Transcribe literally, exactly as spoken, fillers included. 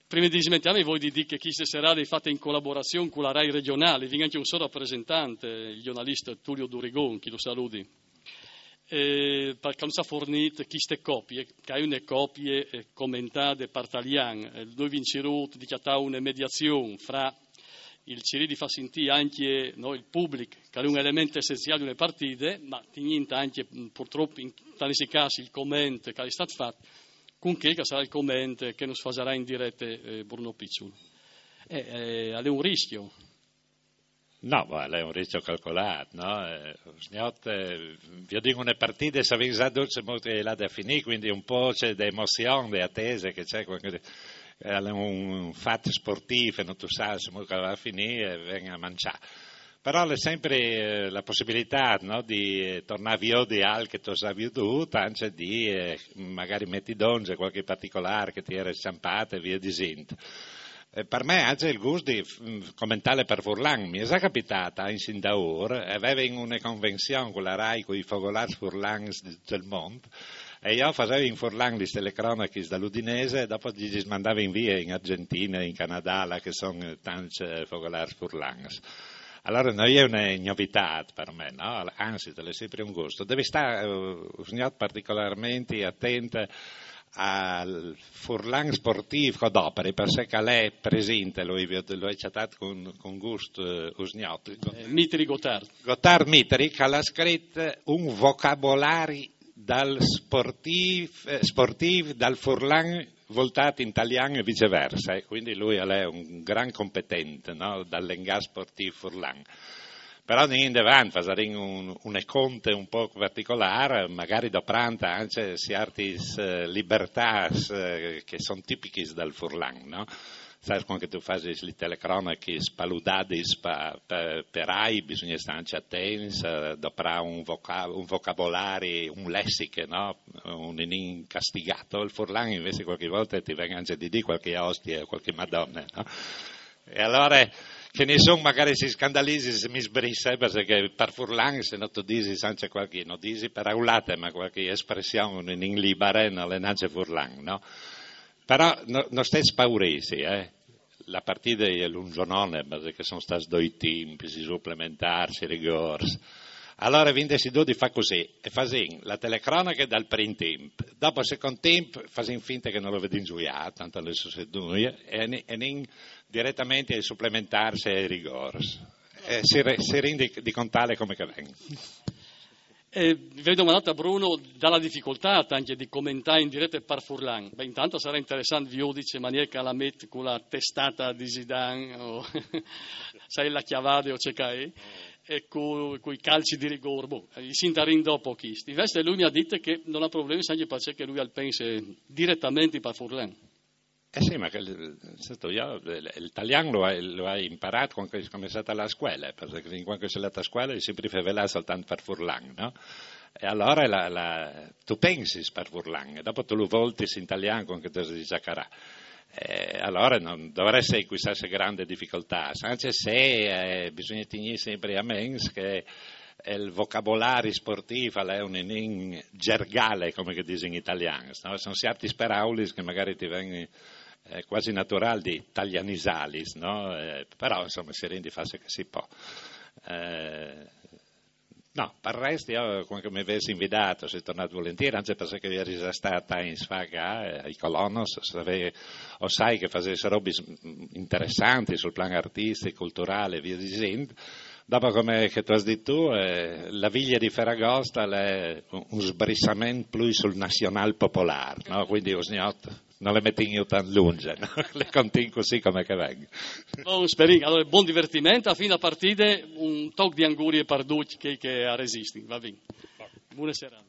prima di smettiamo voi di dire che queste serate fatte in collaborazione con la RAI regionale, viene anche un suo rappresentante, il giornalista Tullio Durigon, chi lo saluti, eh, perché non si ha fornito queste copie, che hai una copie eh, commentate per italiano, eh, noi vinciamo di chiattare una mediazione fra il C R I di far sentire anche no, il pubblico, che è un elemento essenziale di una partita, ma niente anche purtroppo in tanti casi il commento che è stato fatto, con che sarà il commento che non si farà in diretta eh, Bruno Picciolo. Eh, eh, è un rischio. No, ma è un rischio calcolato, no? Eh, eh, vi dico una partita, se avete già dolce molto là da finire, quindi un po' c'è di emozione, di attesa che c'è, qualche, è un fatto sportivo, non tu sai se molto va a finire e venga a mangiare. Però è sempre eh, la possibilità no, di tornare via di al che tu hai veduto, anche di eh, magari metti donge qualche particolare che ti era sciampato e via di sint. Eh, per me anche il gusto di f- commentare per Furlan mi è già capitata in Sindaur, aveva in una convenzione con la RAI con i fogolari Furlan del mondo e io facevo in Furlan le telecronache dall'Udinese e dopo gli mandavo in via in Argentina, in Canada, là, che sono tanti fogolari Furlan. Allora non è una novità per me, no? Anzi, è sempre un gusto. Devi stare uh, particolarmente attento al Furlan sportivo d'opere, perché lei è presente, lo hai citato con, con gusto uh, usgnot. Eh, Mitri Gotthard. Gotthard Mitri, che ha scritto un vocabolario dal sportiv, eh, sportiv dal Furlan voltato in italiano e viceversa, eh? Quindi lui è un gran competente no? Dall'engar sportivo Furlan. Però in davanti fare un, un conte un po' particolare, magari da pranta anche certe eh, libertà eh, che sono tipiche dal Furlan, no? Sai, quando tu fai le telecronache spaludate per, per, per AI, bisogna stare anche attenti, dovrà un, voca, un vocabolario, un lessico, no? Un incastigato. Il Furlan invece qualche volta ti venga anche di dire qualche ostia, qualche madonna, no? E allora che ne sono magari si scandalizzi se mi sbrissa, perché per Furlan se non tu dici anche qualche, non dici per aulate, ma qualche espressione in libera non è neanche Furlan, no? Però no, non stai spauresi, eh? La partita è lungonone, perché sono stati due tempi, si supplementarsi, rigors. Allora vinde si di fa così, e fasin la telecronaca dal primo tempo, dopo il secondo tempo fasin finta che non lo vedi ingiuiato, tanto le sue e, e nin direttamente ai supplementarsi ai rigors. E si, si rende di contare come che venga. Eh, vedo manata Bruno dalla difficoltà anche di commentare in diretta per Furlan. Beh, intanto sarà interessante Viodice maniera che la mette con la testata di Zidane o sai la chiavade o cecai e con i calci di rigore. Boh, i sintarin dopo chi. Invece lui mi ha detto che non ha problemi anche perché lui al pense direttamente per Furlan. Eh sì, ma io, l'italiano lo hai, lo hai imparato quando hai cominciato alla scuola, perché quando sei andato a scuola hai sempre fatto soltanto per Furlan, no? E allora la, la, tu pensi per Furlan, e dopo tu lo volti in italiano con che ti si giacarà. E allora non dovrebbe essere questa grande difficoltà, anche se eh, bisogna tenere sempre a mente che il vocabolario sportivo è un in gergale, come che dice in italiano, no? Sono certi sperauli che magari ti vengono eh, quasi naturali di italianisalis, no? Eh, però insomma si rende facile che si può. Eh, no, per il resto io quando mi avessi invitato sono tornato volentieri, anche perché eri già stata in Sfaga, ai Colonos, o sai che facesse robe interessanti sul piano artistico, culturale e via dicendo. Dopo, come che tu hai detto tu, eh, la viglia di Ferragosto è un sbrissamento più sul nazionale popolare, no? Quindi non le metti io tan lunge, no? Le continui così come che vengono. Buon spering, allora buon divertimento, a fine partita un tocco di angurie per duci che, che a resisti, va bene. Buona serata.